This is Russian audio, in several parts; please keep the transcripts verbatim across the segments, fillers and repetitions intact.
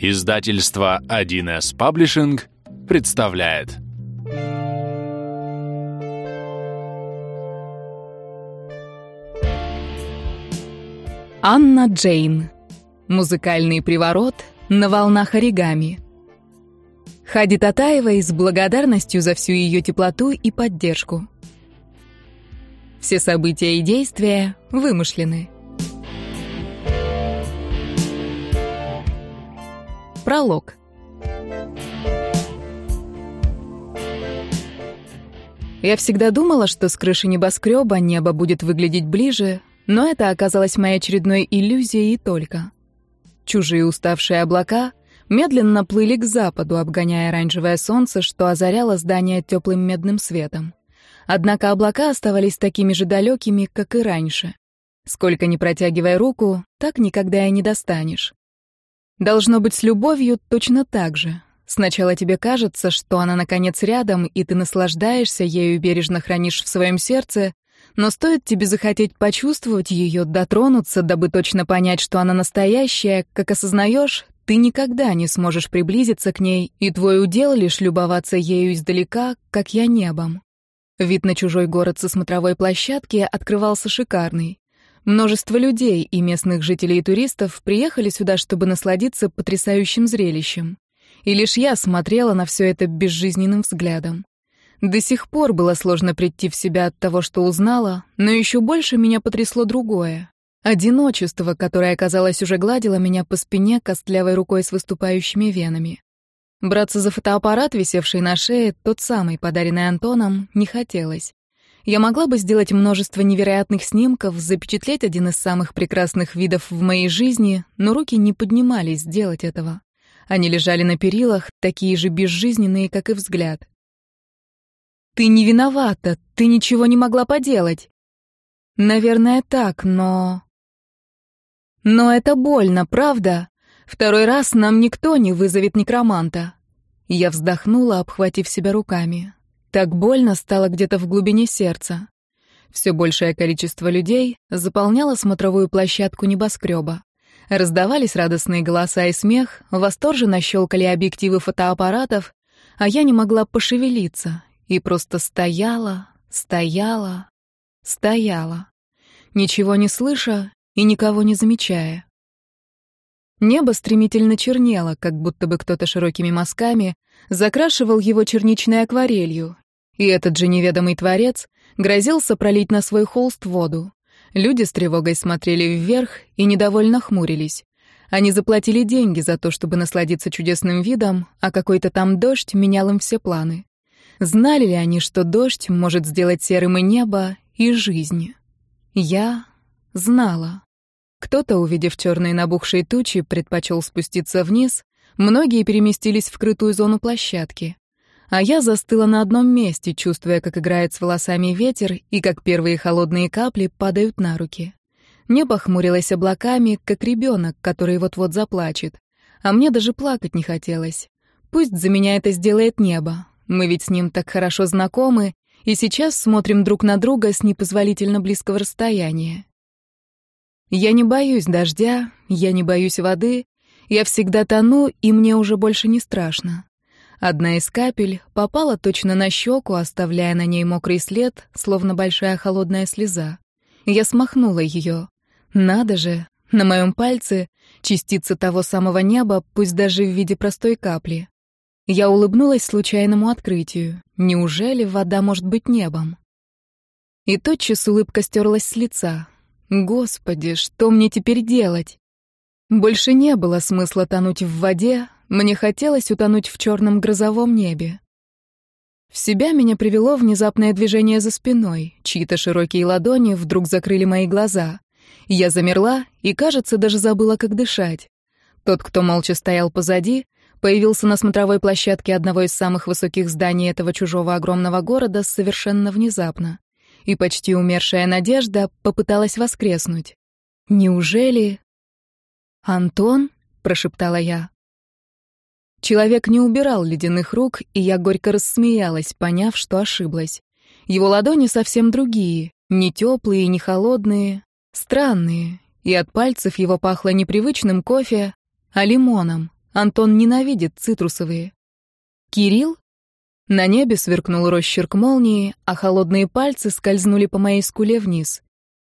Издательство один эс Publishing представляет. Анна Джейн. Музыкальный приворот на волнах оригами. Хади Татаевой с благодарностью за всю ее теплоту и поддержку. Все события и действия вымышлены. Пролог. Я всегда думала, что с крыши небоскреба небо будет выглядеть ближе, но это оказалось моей очередной иллюзией и только. Чужие уставшие облака медленно плыли к западу, обгоняя оранжевое солнце, что озаряло здание теплым медным светом. Однако облака оставались такими же далекими, как и раньше. Сколько ни протягивай руку, так никогда и не достанешь. Должно быть, с любовью точно так же. Сначала тебе кажется, что она наконец рядом, и ты наслаждаешься ею и бережно хранишь в своем сердце, но стоит тебе захотеть почувствовать ее, дотронуться, дабы точно понять, что она настоящая, как осознаешь, ты никогда не сможешь приблизиться к ней, и твой удел лишь любоваться ею издалека, как я небом. Вид на чужой город со смотровой площадки открывался шикарный. Множество людей и местных жителей и туристов приехали сюда, чтобы насладиться потрясающим зрелищем. И лишь я смотрела на все это безжизненным взглядом. До сих пор было сложно прийти в себя от того, что узнала, но еще больше меня потрясло другое. Одиночество, которое, казалось, уже гладило меня по спине костлявой рукой с выступающими венами. Браться за фотоаппарат, висевший на шее, тот самый, подаренный Антоном, не хотелось. Я могла бы сделать множество невероятных снимков, запечатлеть один из самых прекрасных видов в моей жизни, но руки не поднимались сделать этого. Они лежали на перилах, такие же безжизненные, как и взгляд. «Ты не виновата, ты ничего не могла поделать». «Наверное, так, но...» «Но это больно, правда? Второй раз нам никто не вызовет некроманта». Я вздохнула, обхватив себя руками. Так больно стало где-то в глубине сердца. Все большее количество людей заполняло смотровую площадку небоскреба. Раздавались радостные голоса и смех, восторженно щелкали объективы фотоаппаратов, а я не могла пошевелиться и просто стояла, стояла, стояла, ничего не слыша и никого не замечая. Небо стремительно чернело, как будто бы кто-то широкими мазками закрашивал его черничной акварелью, и этот же неведомый творец грозился пролить на свой холст воду. Люди с тревогой смотрели вверх и недовольно хмурились. Они заплатили деньги за то, чтобы насладиться чудесным видом, а какой-то там дождь менял им все планы. Знали ли они, что дождь может сделать серым и небо, и жизнь? Я знала. Кто-то, увидев черные набухшие тучи, предпочел спуститься вниз, многие переместились в крытую зону площадки. А я застыла на одном месте, чувствуя, как играет с волосами ветер и как первые холодные капли падают на руки. Небо хмурилось облаками, как ребенок, который вот-вот заплачет. А мне даже плакать не хотелось. Пусть за меня это сделает небо. Мы ведь с ним так хорошо знакомы, и сейчас смотрим друг на друга с непозволительно близкого расстояния. Я не боюсь дождя, я не боюсь воды, я всегда тону, и мне уже больше не страшно. Одна из капель попала точно на щеку, оставляя на ней мокрый след, словно большая холодная слеза. Я смахнула ее. Надо же, на моем пальце частица того самого неба, пусть даже в виде простой капли. Я улыбнулась случайному открытию. Неужели вода может быть небом? И тотчас улыбка стерлась с лица. Господи, что мне теперь делать? Больше не было смысла тонуть в воде, мне хотелось утонуть в черном грозовом небе. В себя меня привело внезапное движение за спиной, чьи-то широкие ладони вдруг закрыли мои глаза. Я замерла и, кажется, даже забыла, как дышать. Тот, кто молча стоял позади, появился на смотровой площадке одного из самых высоких зданий этого чужого огромного города совершенно внезапно. И почти умершая надежда попыталась воскреснуть. «Неужели...» «Антон?» — прошептала я. Человек не убирал ледяных рук, и я горько рассмеялась, поняв, что ошиблась. Его ладони совсем другие, не теплые, не холодные, странные, и от пальцев его пахло не привычным кофе, а лимоном, Антон ненавидит цитрусовые. Кирилл? На небе сверкнул росчерк молнии, а холодные пальцы скользнули по моей скуле вниз.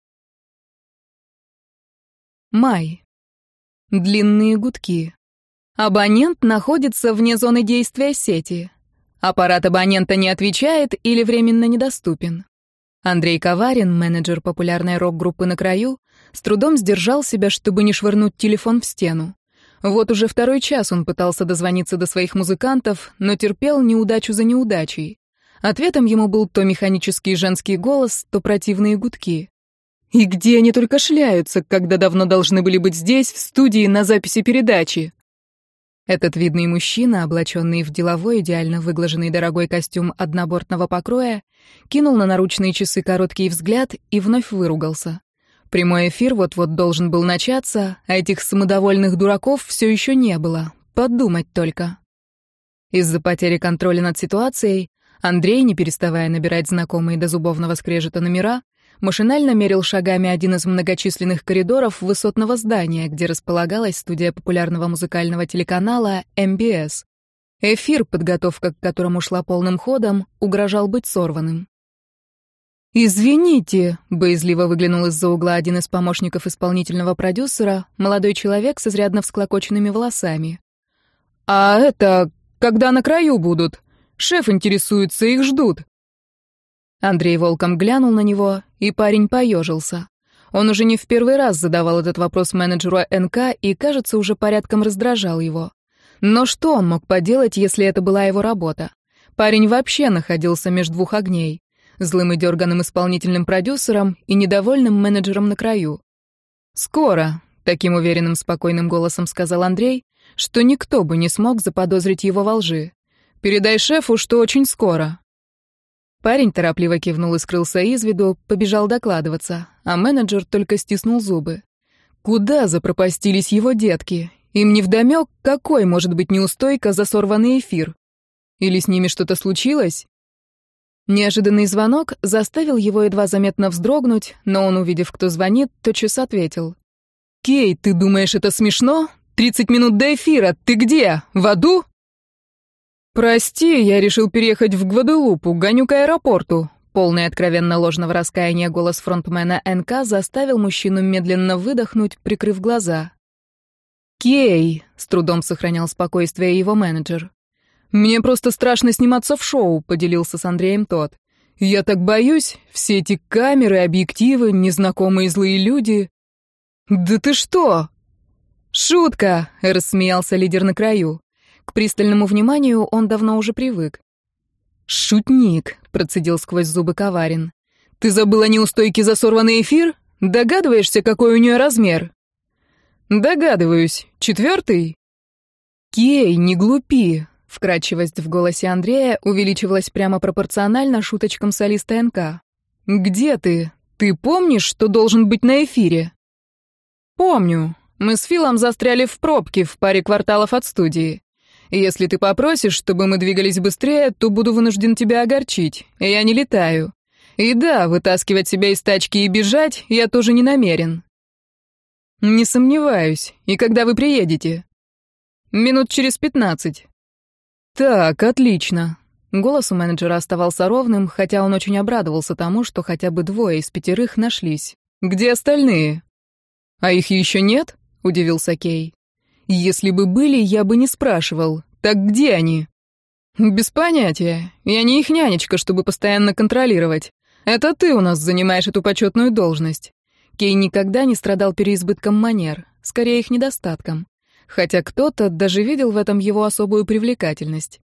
Май. Длинные гудки. Абонент находится вне зоны действия сети. Аппарат абонента не отвечает или временно недоступен. Андрей Коварин, менеджер популярной рок-группы «На краю», с трудом сдержал себя, чтобы не швырнуть телефон в стену. Вот уже второй час он пытался дозвониться до своих музыкантов, но терпел неудачу за неудачей. Ответом ему был то механический женский голос, то противные гудки. И где они только шляются, когда давно должны были быть здесь, в студии, на записи передачи? Этот видный мужчина, облаченный в деловой, идеально выглаженный дорогой костюм однобортного покроя, кинул на наручные часы короткий взгляд и вновь выругался. Прямой эфир вот-вот должен был начаться, а этих самодовольных дураков все еще не было. Подумать только. Из-за потери контроля над ситуацией Андрей, не переставая набирать знакомые до зубовного скрежета номера, машинально мерил шагами один из многочисленных коридоров высотного здания, где располагалась студия популярного музыкального телеканала эм би эс. Эфир, подготовка к которому шла полным ходом, угрожал быть сорванным. «Извините», — боязливо выглянул из-за угла один из помощников исполнительного продюсера, молодой человек с изрядно всклокоченными волосами. «А это, когда на краю будут? Шеф интересуется, их ждут». Андрей волком глянул на него, и парень поежился. Он уже не в первый раз задавал этот вопрос менеджеру эн ка и, кажется, уже порядком раздражал его. Но что он мог поделать, если это была его работа? Парень вообще находился между двух огней. Злым и дерганым исполнительным продюсером и недовольным менеджером на краю. «Скоро», — таким уверенным, спокойным голосом сказал Андрей, что никто бы не смог заподозрить его во лжи. «Передай шефу, что очень скоро». Парень торопливо кивнул и скрылся из виду, побежал докладываться, а менеджер только стиснул зубы. Куда запропастились его детки? Им невдомёк, какой может быть неустойка за сорванный эфир? Или с ними что-то случилось? Неожиданный звонок заставил его едва заметно вздрогнуть, но он, увидев, кто звонит, тотчас ответил. «Кей, ты думаешь, это смешно? Тридцать минут до эфира, ты где? В аду?» «Прости, я решил переехать в Гваделупу, гоню к аэропорту». Полный откровенно ложного раскаяния голос фронтмена эн ка заставил мужчину медленно выдохнуть, прикрыв глаза. «Кей», — с трудом сохранял спокойствие его менеджер. «Мне просто страшно сниматься в шоу», — поделился с Андреем тот. «Я так боюсь, все эти камеры, объективы, незнакомые злые люди». «Да ты что?» «Шутка», — рассмеялся лидер на краю. К пристальному вниманию он давно уже привык. «Шутник», — процедил сквозь зубы Коварин. «Ты забыл о неустойке за сорванный эфир? Догадываешься, какой у нее размер?» «Догадываюсь. Четвертый?» «Кей, не глупи». Вкрадчивость в голосе Андрея увеличивалась прямо пропорционально шуточкам солиста эн ка. «Где ты? Ты помнишь, что должен быть на эфире?» «Помню. Мы с Филом застряли в пробке в паре кварталов от студии. Если ты попросишь, чтобы мы двигались быстрее, то буду вынужден тебя огорчить. Я не летаю. И да, вытаскивать себя из тачки и бежать я тоже не намерен». «Не сомневаюсь. И когда вы приедете?» «Минут через пятнадцать». «Так, отлично». Голос у менеджера оставался ровным, хотя он очень обрадовался тому, что хотя бы двое из пятерых нашлись. «Где остальные?» «А их еще нет?» — удивился Кей. «Если бы были, я бы не спрашивал. Так где они?» «Без понятия. Я не их нянечка, чтобы постоянно контролировать. Это ты у нас занимаешь эту почетную должность». Кей никогда не страдал переизбытком манер, скорее их недостатком. Хотя кто-то даже видел в этом его особую привлекательность.